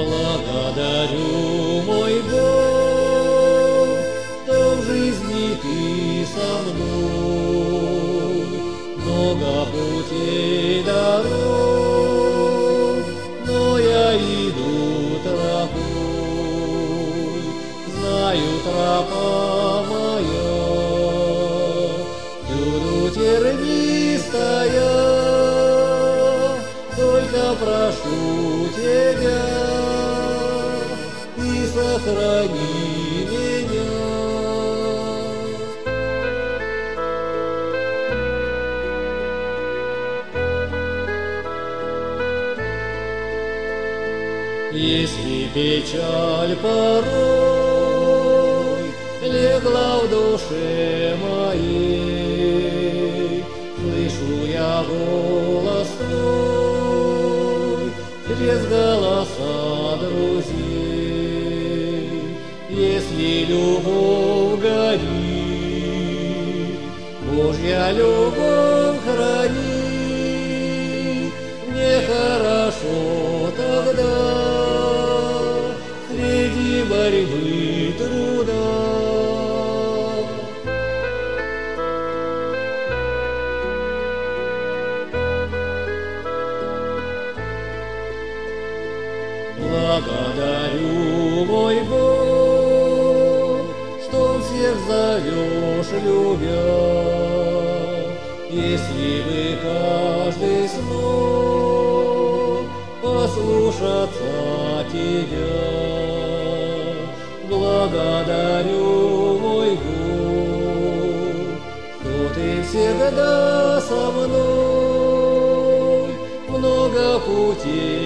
Благодарю, мой Бог, что в жизни Ты со мной. Много путей дорог, но я иду тропой. Знаю, тропа моя всюду тернистая, только прошу Тебя, Ты сохрани меня. Если печаль порой легла в душе моей, слышу я голос Твой через голоса друзей. Если любовь горит, Божья любовь хранит, мне хорошо тогда среди борьбы труда. Благодарю, мой Бог, что всех зовешь, любя. Если бы каждый смог послушаться Тебя, благодарю, мой Бог, что Ты всегда со мной. Много путей